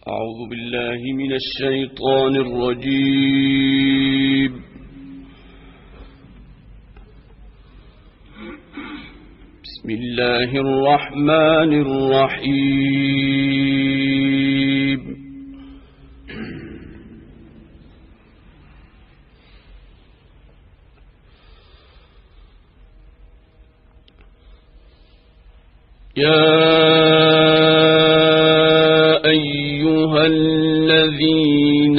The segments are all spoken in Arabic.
أعوذ بالله من الشيطان الرجيم. بسم الله الرحمن الرحيم. يا أيها الذين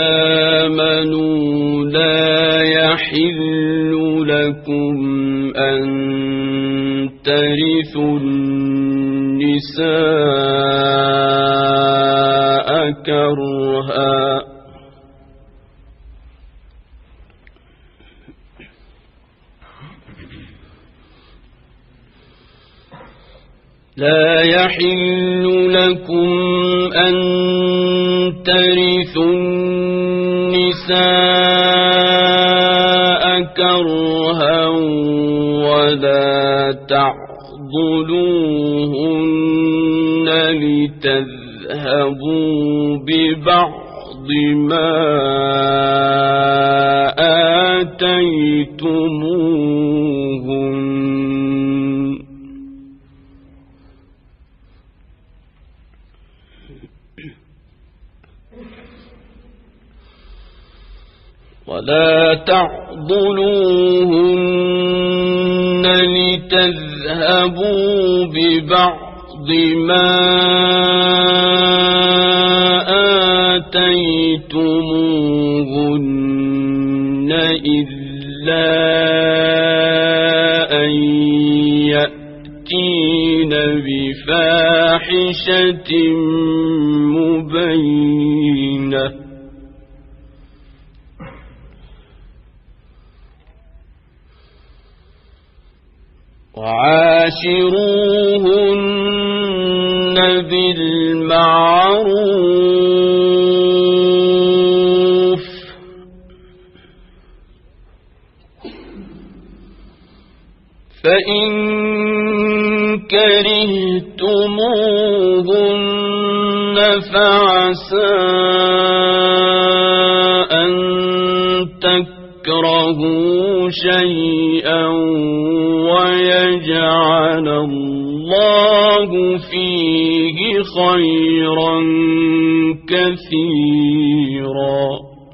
آمنوا لا يحل لكم أن ترثوا النساء كرها لا يحل لكم أن ترثوا النساء كرها ولا تعضلوهن لتذهبوا ببعض ما آتيتموهن ولا تعضلوهن لتذهبوا ببعض ما آتيتموهن إلا أن يأتين بفاحشة مبينة وعاشروهن بالمعروف فإن كرهتموهن فعسى أن تكرهوا شيئا ويجعل الله فيه خيرا كثيرا.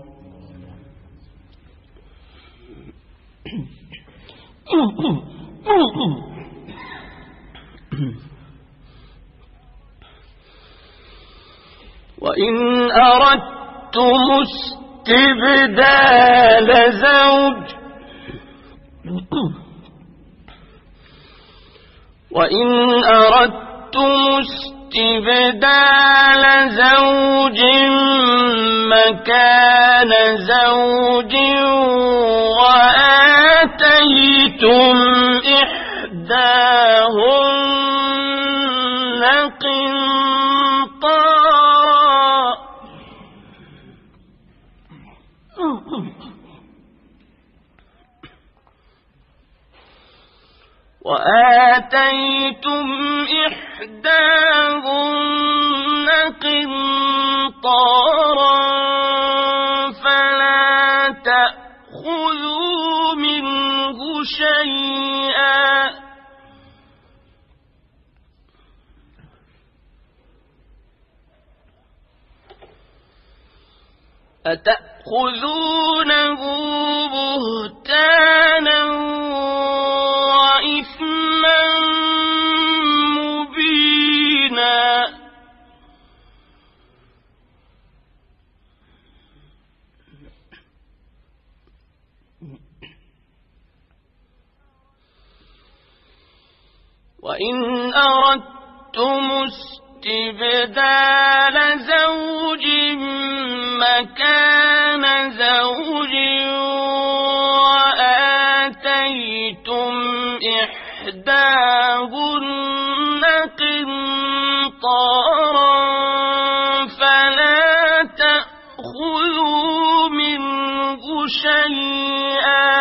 وإن أردتم استبدال زوج مكان زوج وآتيتم إحداهن قنطارا فلا تأخذوا منه شيئا أتأخذونه بهتانا وإثما مبينا. وإن أردتم استبدال زوج مكان زوج وآتيتم إحداهن قنطارا فلا تأخذوا منه شيئا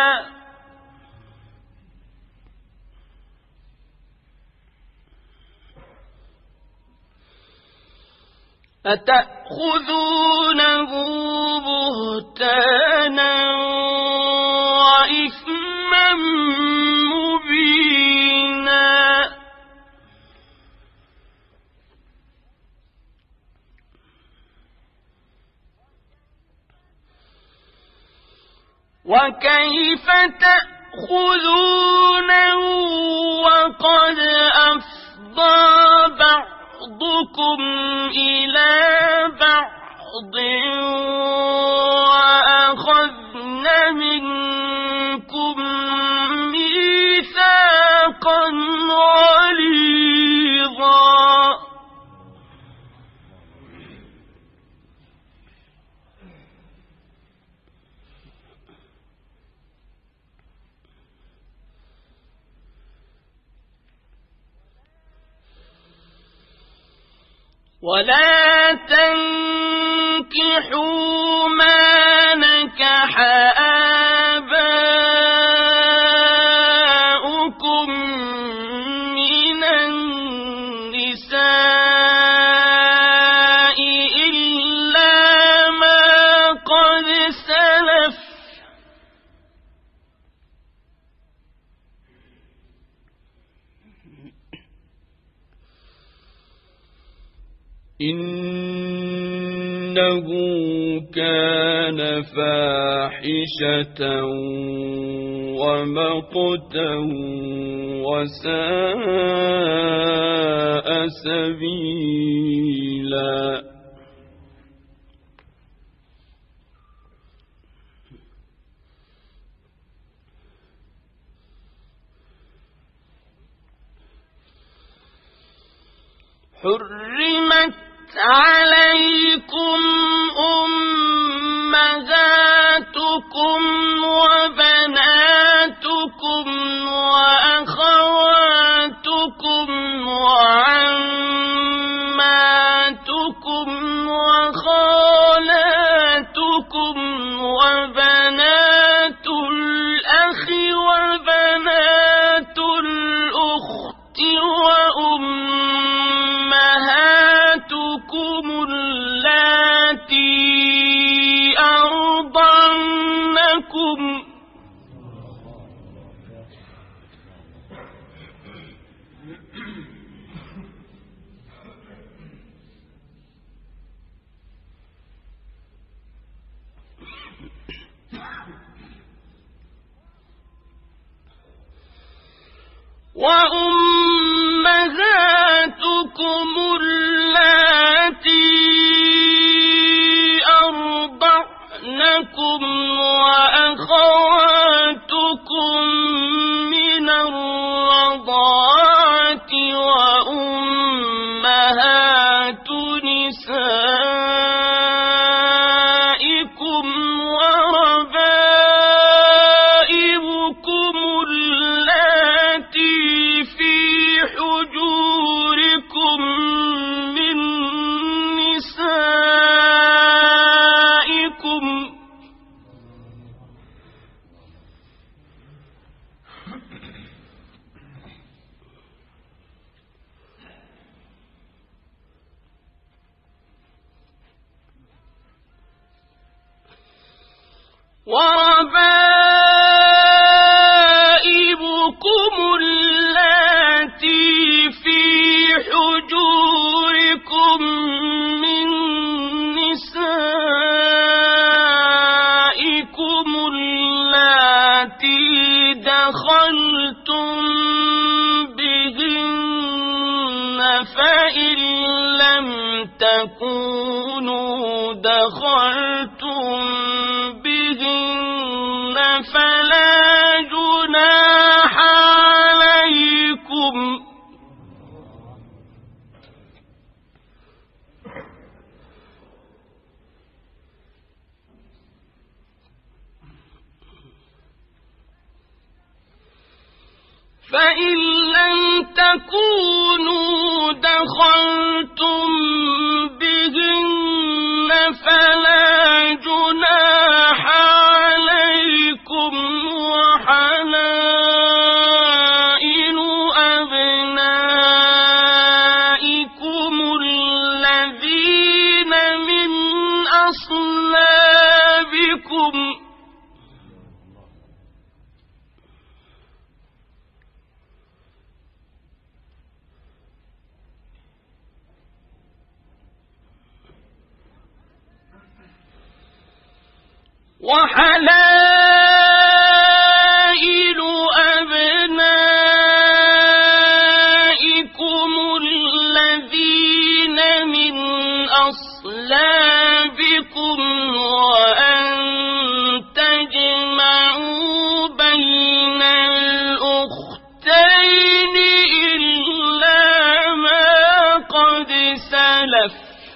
أتأخذونه بهتانا وإثما مبينا وكيف تأخذونه وقد أفضى بعضكم إلى بعض وأخذن منكم ميثاقا غليظا ولا تنكحوا ما نكح آباؤكم من النساء إلا ما قد سلف إنه كان فاحشة ومقتا وساء سبيلا حرمت عليكم أمهاتكم وبناتكم وأخواتكم وعماتكم وخالاتكم وبنات الأخ وبنات الأخت وأمهاتكم اللاتي أرضعنكم وأمهاتكم اللاتي أرضعنكم وأخواتكم من الرضاعة وأمهات نسائكم وربائبكم اللاتي في حجوركم من نسائكم وربائبكم اللاتي في حجوركم من نسائكم اللاتي دخلتم بهن فإن لم تكونوا دخلتم بهن فلا جناح عليكم فإن لم تكونوا دخلتم بهن فلا جناح عليكم وحلائل أبنائكم الذين أصلابكم وحلائل أبنائكم الذين من أصلابكم وأن تجمعوا بين الأختين إلا ما قد سلف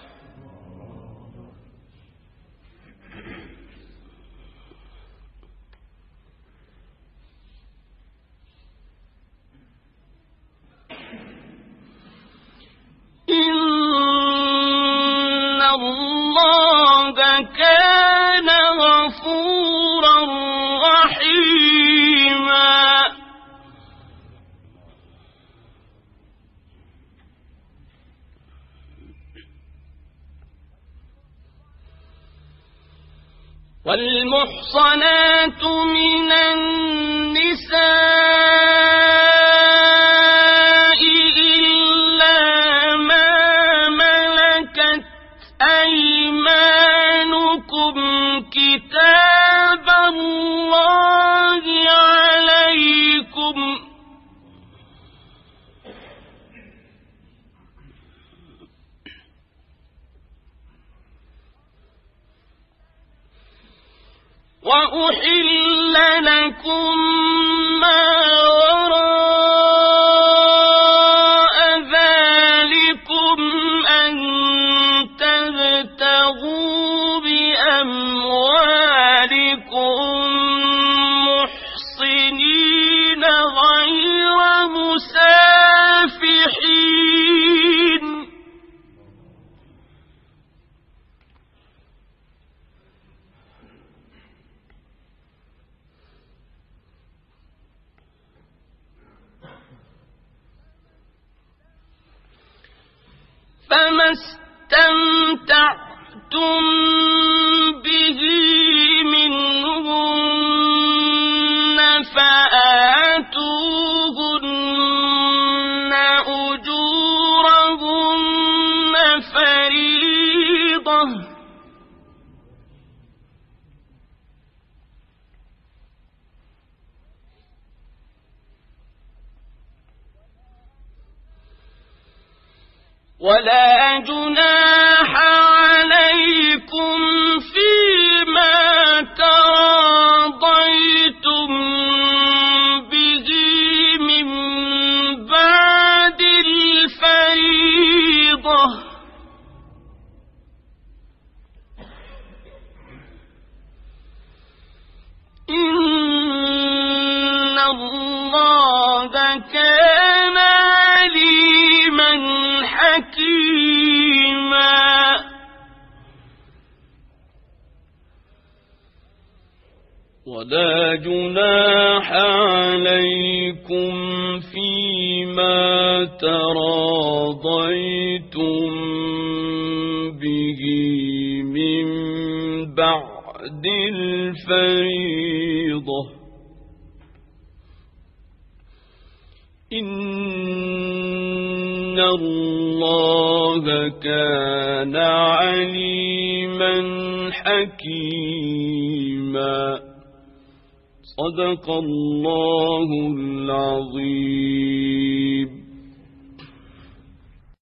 إن الله كان غفورا رحيما والمحصنات من النساء إلا ما ملكت أيمانكم كتاب الله عليكم وأحل لكم ما وراء ذلكم أن تبتغوا بأموالكم محصنين غير مسافحين فما استمتعتم به منهن فآتوهن أجورهن فريضة ولا جناح عليكم فيما تراضيتم به من بعد الفريضة إن الله كان عليما حكيما ولا جناح عليكم فيما تراضيتم به من بعد الفريضة إن الله كان عليما حكيما صدق الله العظيم.